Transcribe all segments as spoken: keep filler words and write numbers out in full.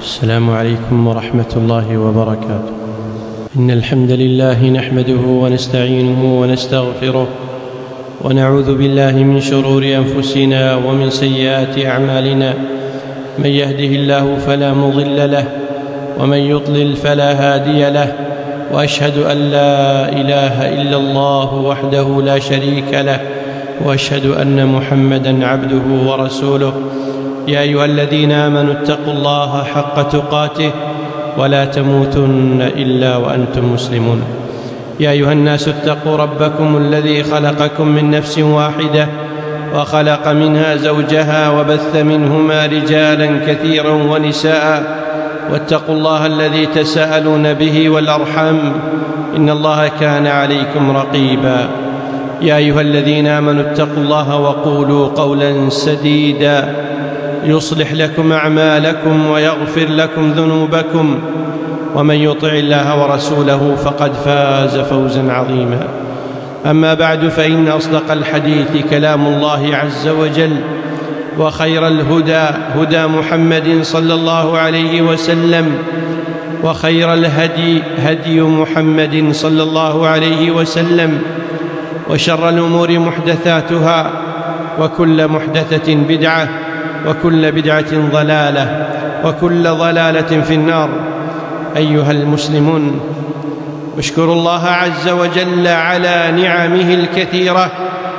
السلام عليكم ورحمة الله وبركاته. إن الحمد لله نحمده ونستعينه ونستغفره ونعوذ بالله من شرور أنفسنا ومن سيئات أعمالنا. من يهده الله فلا مضل له ومن يضلل فلا هادي له، وأشهد أن لا إله إلا الله وحده لا شريك له، وأشهد أن محمدًا عبده ورسوله. يا أيها الذين آمنوا اتقوا الله حق تقاته ولا تموتن إلا وأنتم مسلمون. يا أيها الناس اتقوا ربكم الذي خلقكم من نفس واحدة وخلق منها زوجها وبث منهما رجالا كثيرا ونساء، واتقوا الله الذي تساءلون به والأرحام إن الله كان عليكم رقيبا. يا أيها الذين آمنوا اتقوا الله وقولوا قولا سديدا يصلح لكم أعمالكم ويغفر لكم ذنوبكم، ومن يطع الله ورسوله فقد فاز فوزا عظيما. أما بعد، فإن أصدق الحديث كلام الله عز وجل، وخير الهدى هدى محمد صلى الله عليه وسلم، وخير الهدي هدي محمد صلى الله عليه وسلم، وشر الأمور محدثاتها، وكل محدثة بدعة، وكل بدعة ضلالة، وكل ضلالة في النار. أيها المسلمون، اشكروا الله عز وجل على نعمه الكثيرة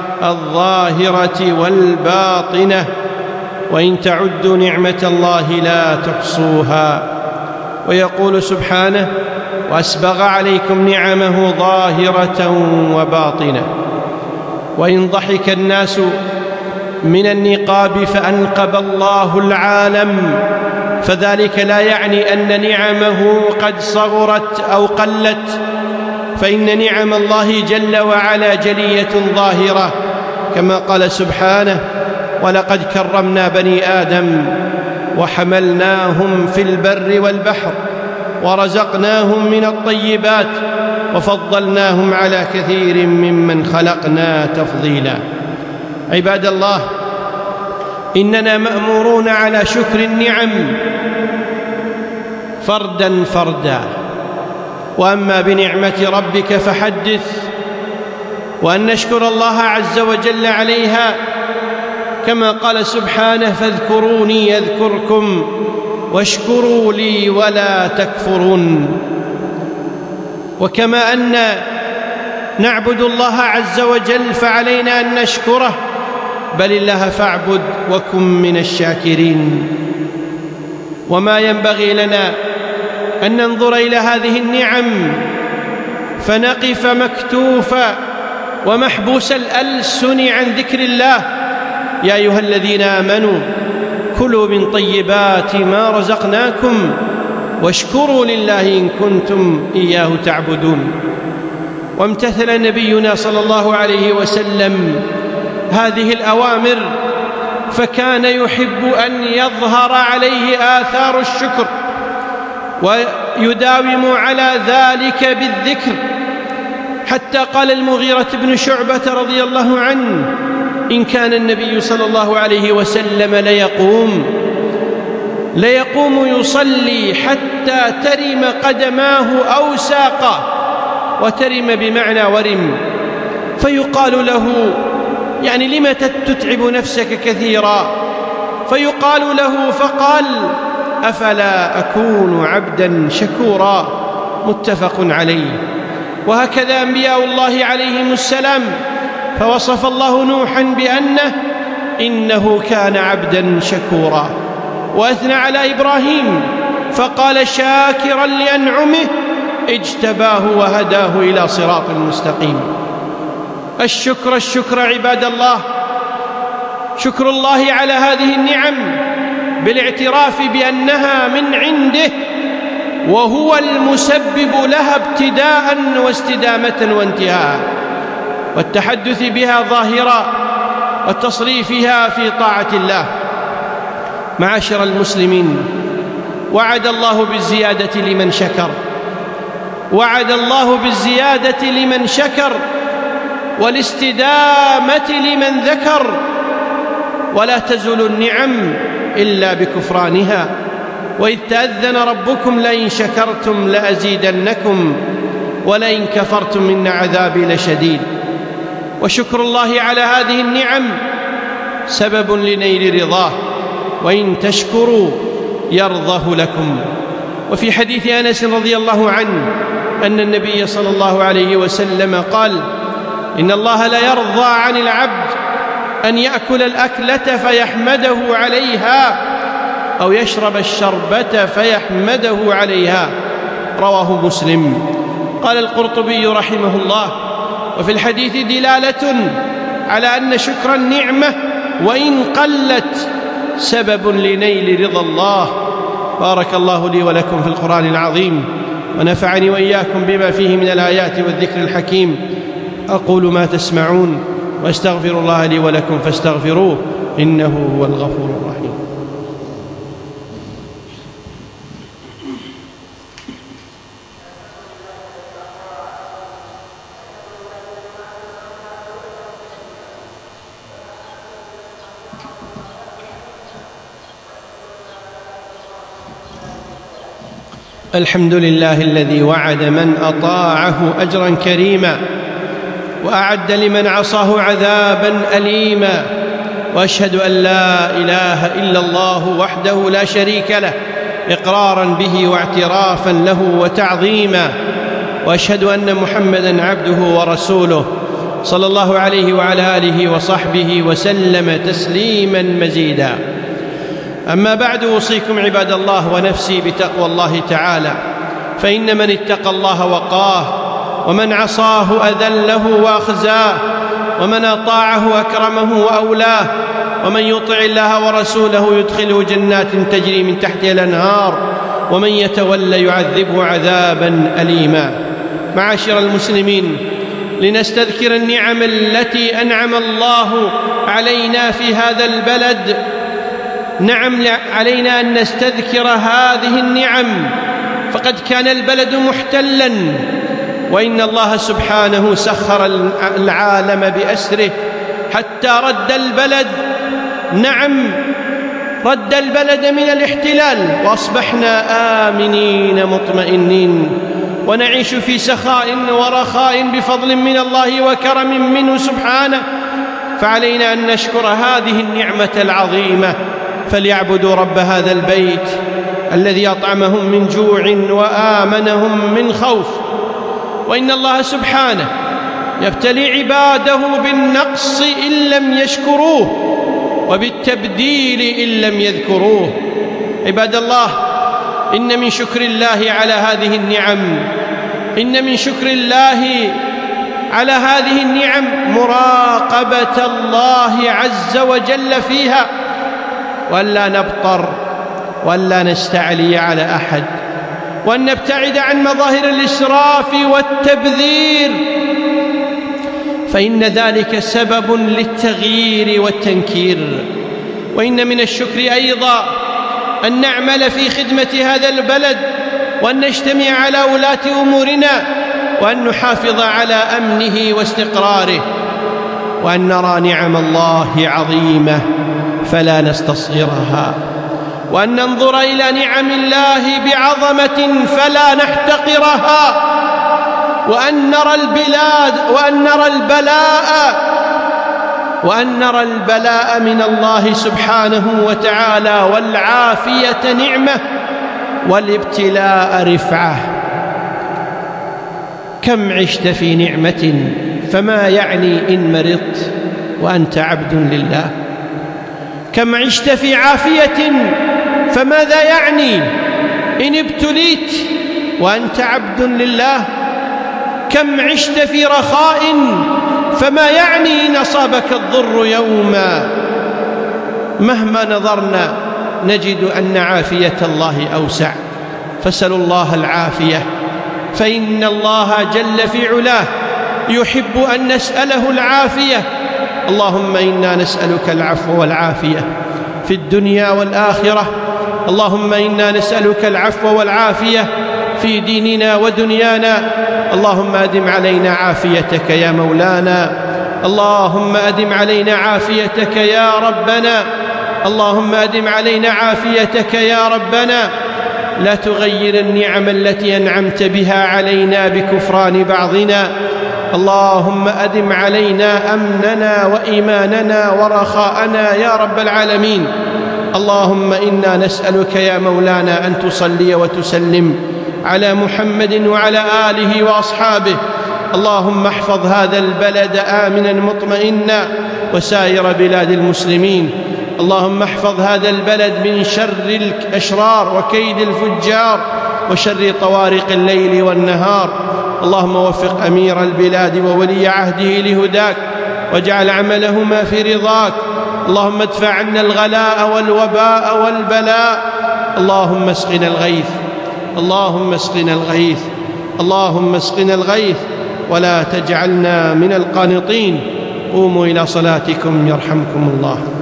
الظاهرة والباطنة، وإن تعدوا نعمة الله لا تحصوها. ويقول سبحانه: وأسبغ عليكم نعمه ظاهرة وباطنة. وإن ضحك الناس من النقاب فأنقب الله العالم، فذلك لا يعني أن نعمه قد صغرت أو قلت، فإن نعم الله جل وعلا جلية ظاهرة، كما قال سبحانه: ولقد كرمنا بني آدم وحملناهم في البر والبحر ورزقناهم من الطيبات وفضلناهم على كثير ممن خلقنا تفضيلا. عباد الله، إننا مأمورون على شكر النعم فردا فردا، وأما بنعمة ربك فحدث، وأن نشكر الله عز وجل عليها، كما قال سبحانه: فاذكروني يذكركم واشكروا لي ولا تكفرون. وكما أن نعبد الله عز وجل فعلينا أن نشكره، بل الله فاعبد وكن من الشاكرين. وما ينبغي لنا أن ننظر إلى هذه النعم فنقف مكتوفا ومحبوس الألسن عن ذكر الله. يا أيها الذين آمنوا كلوا من طيبات ما رزقناكم واشكروا لله إن كنتم إياه تعبدون. وامتثل نبينا صلى الله عليه وسلم هذه الأوامر، فكان يحب أن يظهر عليه آثار الشكر ويداوم على ذلك بالذكر، حتى قال المغيرة بن شعبة رضي الله عنه: إن كان النبي صلى الله عليه وسلم ليقوم ليقوم يصلي حتى ترم قدماه أو ساقه، وترم بمعنى ورم، فيقال له: يعني لم تتعب نفسك كثيرا؟ فيقال له فقال: أفلا أكون عبدا شكورا. متفق عليه. وهكذا أنبياء الله عليهم السلام، فوصف الله نوحا بأنه إنه كان عبدا شكورا، وأثنى على إبراهيم فقال: شاكرا لأنعمه اجتباه وهداه إلى صراط مستقيم. الشكر الشكر عباد الله، شكر الله على هذه النعم بالاعتراف بأنها من عنده، وهو المسبب لها ابتداء واستدامة وانتهاء، والتحدث بها ظاهرا وتصريفها في طاعة الله. معاشر المسلمين، وعد الله بالزيادة لمن شكر، وعد الله بالزيادة لمن شكر، والاستدامة لمن ذكر، ولا تزول النعم إلا بكفرانها، وإذ تأذن ربكم لئن شكرتم لأزيدنكم ولئن كفرتم إن عذابي لشديد. وشكر الله على هذه النعم سبب لنيل رضاه، وإن تشكروا يرضه لكم. وفي حديث أنس رضي الله عنه أن النبي صلى الله عليه وسلم قال: إن الله لا يرضى عن العبد أن يأكل الأكلة فيحمده عليها أو يشرب الشربة فيحمده عليها، رواه مسلم. قال القرطبي رحمه الله: وفي الحديث دلالة على أن شكر النعمة وإن قلت سبب لنيل رضا الله. بارك الله لي ولكم في القرآن العظيم، ونفعني وإياكم بما فيه من الآيات والذكر الحكيم. أقول ما تسمعون وأستغفر الله لي ولكم فاستغفروه إنه هو الغفور الرحيم. الحمد لله الذي وعد من أطاعه أجرا كريما، وأعد لمن عصاه عذابا أليما. وأشهد أن لا إله إلا الله وحده لا شريك له إقرارا به واعترافا له وتعظيما. وأشهد أن محمدا عبده ورسوله صلى الله عليه وعلى آله وصحبه وسلم تسليما مزيدا. أما بعد، أوصيكم عباد الله ونفسي بتقوى الله تعالى، فإن من اتقى الله وقاه، ومن عصاه أذله وأخزاه، ومن أطاعه أكرمه وأولاه، ومن يطع الله ورسوله يدخله جنات تجري من تحتها الأنهار، ومن يتولى يعذبه عذابا أليما. معاشر المسلمين، لنستذكر النعم التي أنعم الله علينا في هذا البلد. نعم، علينا أن نستذكر هذه النعم، فقد كان البلد محتلا، وإن الله سبحانه سخر العالم بأسره حتى رد البلد نعم رد البلد من الاحتلال، وأصبحنا آمنين مطمئنين ونعيش في سخاء ورخاء بفضل من الله وكرم منه سبحانه. فعلينا أن نشكر هذه النعمة العظيمة. فليعبدوا رب هذا البيت الذي أطعمهم من جوع وآمنهم من خوف. وإن الله سبحانه يبتلي عباده بالنقص إن لم يشكروه، وبالتبديل إن لم يذكروه. عباد الله، إن من شكر الله على هذه النعم إن من شكر الله على هذه النعم مراقبة الله عز وجل فيها، وألا نبطر وألا نستعلي على أحد، وأن نبتعد عن مظاهر الإسراف والتبذير، فإن ذلك سبب للتغيير والتنكير. وإن من الشكر أيضا أن نعمل في خدمة هذا البلد، وأن نجتمع على ولاة أمورنا، وأن نحافظ على أمنه واستقراره، وأن نرى نعم الله عظيمة فلا نستصغرها، وأن ننظر إلى نعم الله بعظمة فلا نحتقرها، وأن نرى البلاد وأن نرى البلاء وأن نرى البلاء من الله سبحانه وتعالى، والعافية نعمة والابتلاء رفعة. كم عشت في نعمة فما يعني إن مرضت وأنت عبد لله؟ كم عشت في عافية فماذا يعني إن ابتليت وأنت عبد لله؟ كم عشت في رخاء فما يعني إن أصابك الضر يوما؟ مهما نظرنا نجد أن عافية الله أوسع، فاسألوا الله العافية، فإن الله جل في علاه يحب أن نسأله العافية. اللهم إنا نسألك العفو والعافية في الدنيا والآخرة. اللهم إنا نسألك العفو والعافية في ديننا ودنيانا. اللهم أدم علينا عافيتك يا مولانا، اللهم أدم علينا عافيتك يا ربنا، اللهم أدم علينا عافيتك يا ربنا. لا تغير النعم التي أنعمت بها علينا بكفران بعضنا. اللهم أدم علينا أمننا وإيماننا ورخاءنا يا رب العالمين. اللهم إنا نسألك يا مولانا أن تصلي وتسلم على محمد وعلى آله وأصحابه. اللهم احفظ هذا البلد آمنا مطمئنا وسائر بلاد المسلمين. اللهم احفظ هذا البلد من شر الأشرار وكيد الفجار وشر طوارق الليل والنهار. اللهم وفق أمير البلاد وولي عهده لهداك واجعل عملهما في رضاك. اللهم ادفع عنا الغلاء والوباء والبلاء. اللهم اسقنا الغيث، اللهم اسقنا الغيث، اللهم اسقنا الغيث ولا تجعلنا من القانطين. قوموا إلى صلاتكم يرحمكم الله.